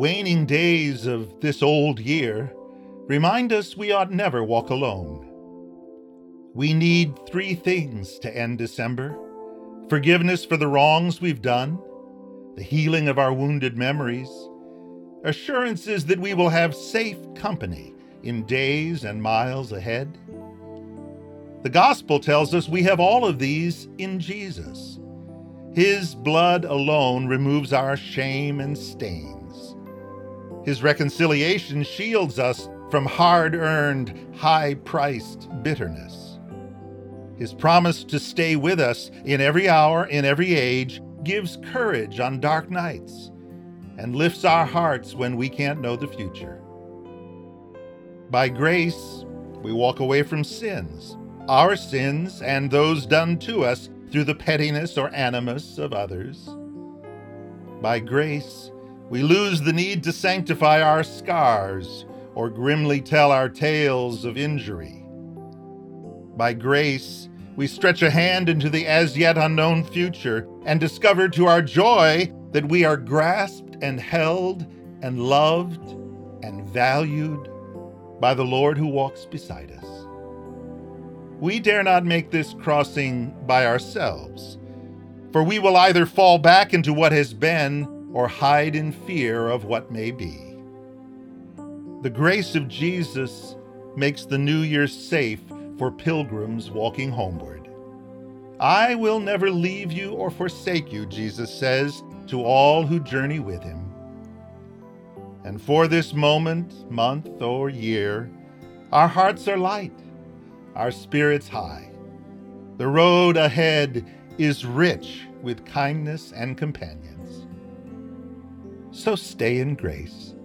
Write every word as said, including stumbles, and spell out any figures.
waning days of this old year remind us we ought never walk alone. We need three things to end December: forgiveness for the wrongs we've done, the healing of our wounded memories, assurances that we will have safe company in days and miles ahead. The gospel tells us we have all of these in Jesus. His blood alone removes our shame and stains. His reconciliation shields us from hard-earned, high-priced bitterness. His promise to stay with us in every hour, in every age, gives courage on dark nights and lifts our hearts when we can't know the future. By grace, we walk away from sins, our sins and those done to us through the pettiness or animus of others. By grace, we lose the need to sanctify our scars or grimly tell our tales of injury. By grace, we stretch a hand into the as yet unknown future and discover to our joy that we are grasped and held and loved and valued by the Lord who walks beside us. We dare not make this crossing by ourselves, for we will either fall back into what has been or hide in fear of what may be. The grace of Jesus makes the new year safe for pilgrims walking homeward. I will never leave you or forsake you, Jesus says to all who journey with him. And for this moment, month, or year, our hearts are light, our spirits high. The road ahead is rich with kindness and companions. So stay in grace.